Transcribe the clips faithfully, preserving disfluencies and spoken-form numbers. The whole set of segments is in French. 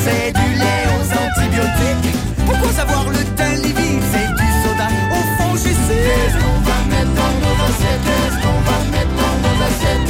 c'est du lait aux antibiotiques. Pourquoi savoir le teint livide, c'est du soda au fongicide. Qu'est-ce qu'on va mettre dans nos assiettes? Qu'est-ce qu'on va mettre dans nos assiettes?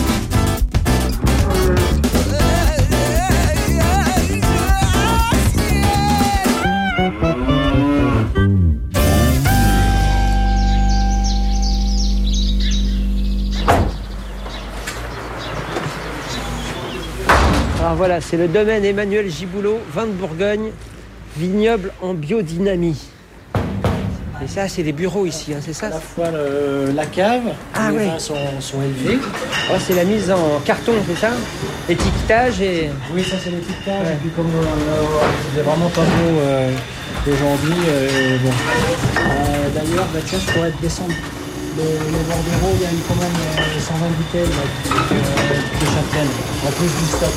Alors voilà, c'est le domaine Emmanuel Giboulot, vin de Bourgogne, vignoble en biodynamie. Et ça, c'est des bureaux ici, hein, c'est ça? À la fois le, la cave, ah, les ouais. vins sont, sont élevés. Oh, c'est la mise en carton, c'est ça? Étiquetage et... Oui, ça c'est l'étiquetage. Ouais. Et puis comme euh, c'est vraiment pas beau euh, aujourd'hui, euh, bon. Euh, d'ailleurs, bah, tiens, je pourrais te descendre. Le, le Bordereau, il y a une commande euh, cent vingt bouteilles là, qui, euh, de Châtelaine, en plus du stock.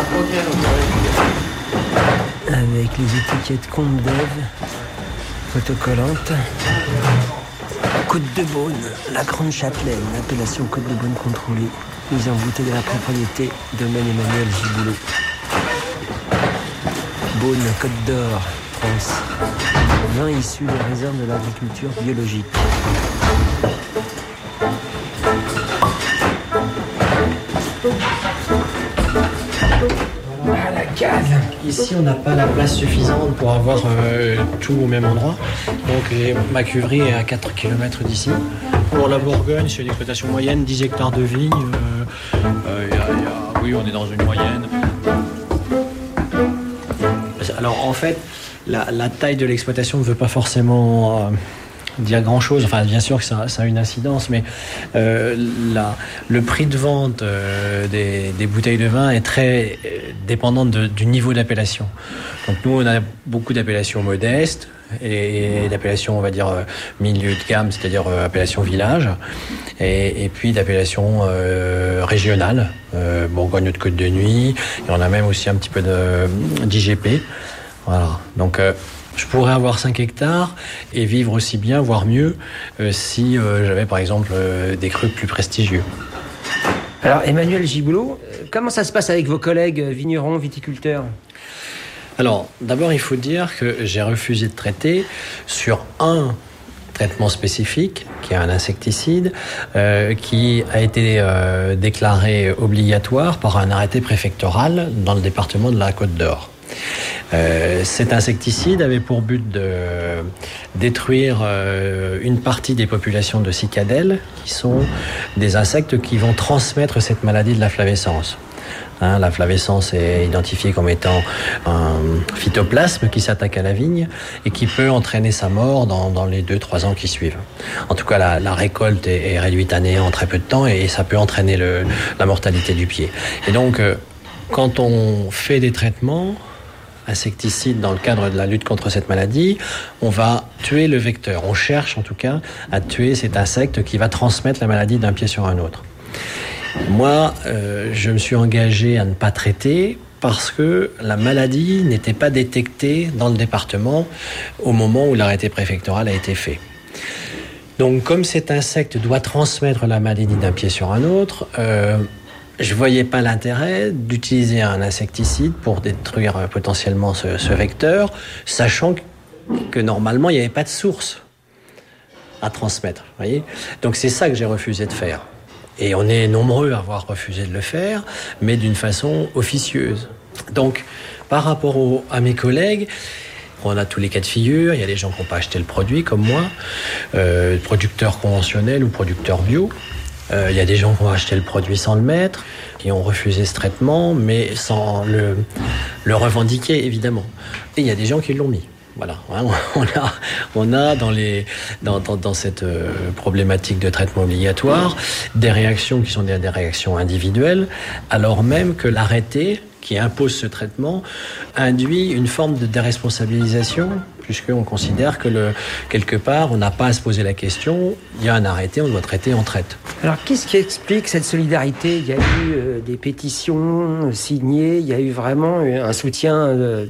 Avec les étiquettes Comte d'Ève, autocollantes. Côte de Beaune, la Grande Châtelaine, l'appellation Côte de Beaune contrôlée, mise en bouteille de la propriété domaine Emmanuel Giboulot. Beaune, Côte d'Or, France. Vin issu des réserves de l'agriculture biologique. Voilà la cave. Ici, on n'a pas la place suffisante pour avoir euh, tout au même endroit. Donc, et ma cuverie est à quatre kilomètres d'ici. Pour la Bourgogne, c'est une exploitation moyenne, dix hectares de vignes. Euh, euh, y a, y a, oui, on est dans une moyenne. Alors, en fait, la, la taille de l'exploitation ne veut pas forcément... Euh, dire grand chose, enfin bien sûr que ça, ça a une incidence, mais euh, la, le prix de vente euh, des, des bouteilles de vin est très euh, dépendant de, du niveau d'appellation. Donc nous on a beaucoup d'appellations modestes et, et d'appellations on va dire euh, milieu de gamme, c'est-à-dire euh, appellation village, et, et puis d'appellations euh, régionales, euh, Bourgogne de Côte de Nuit, et on a même aussi un petit peu de d'I G P. Voilà, donc euh, je pourrais avoir cinq hectares et vivre aussi bien, voire mieux, euh, si euh, j'avais par exemple euh, des crus plus prestigieux. Alors Emmanuel Giboulot, comment ça se passe avec vos collègues vignerons, viticulteurs? Alors, d'abord, il faut dire que j'ai refusé de traiter sur un traitement spécifique, qui est un insecticide, euh, qui a été euh, déclaré obligatoire par un arrêté préfectoral dans le département de la Côte d'Or. Euh, cet insecticide avait pour but de détruire euh, une partie des populations de cicadelles, qui sont des insectes qui vont transmettre cette maladie de la flavescence. Hein, la flavescence est identifiée comme étant un phytoplasme qui s'attaque à la vigne et qui peut entraîner sa mort dans, dans les deux trois ans qui suivent. En tout cas, la, la récolte est, est réduite à néant en très peu de temps et ça peut entraîner le, la mortalité du pied. Et donc, euh, quand on fait des traitements insecticides dans le cadre de la lutte contre cette maladie, on va tuer le vecteur. On cherche en tout cas à tuer cet insecte qui va transmettre la maladie d'un pied sur un autre. Moi, euh, je me suis engagé à ne pas traiter parce que la maladie n'était pas détectée dans le département au moment où l'arrêté préfectoral a été fait. Donc, comme cet insecte doit transmettre la maladie d'un pied sur un autre, euh, je voyais pas l'intérêt d'utiliser un insecticide pour détruire euh, potentiellement ce, ce vecteur, sachant que, que normalement, il n'y avait pas de source à transmettre. Voyez ? Donc, c'est ça que j'ai refusé de faire. Et on est nombreux à avoir refusé de le faire, mais d'une façon officieuse. Donc, par rapport au, à mes collègues, on a tous les cas de figure. Il y a des gens qui n'ont pas acheté le produit, comme moi, euh, producteurs conventionnels ou producteurs bio. Euh, il y a des gens qui ont acheté le produit sans le mettre, qui ont refusé ce traitement, mais sans le, le revendiquer, évidemment. Et il y a des gens qui l'ont mis. Voilà, on a, on a dans, les, dans, dans, dans cette euh, problématique de traitement obligatoire des réactions qui sont des, des réactions individuelles, alors même que l'arrêté qui impose ce traitement induit une forme de déresponsabilisation, puisqu'on considère que le, quelque part, on n'a pas à se poser la question, il y a un arrêté, on doit traiter, on traite. Alors, qu'est-ce qui explique cette solidarité ? Il y a eu euh, des pétitions signées, il y a eu vraiment un soutien euh,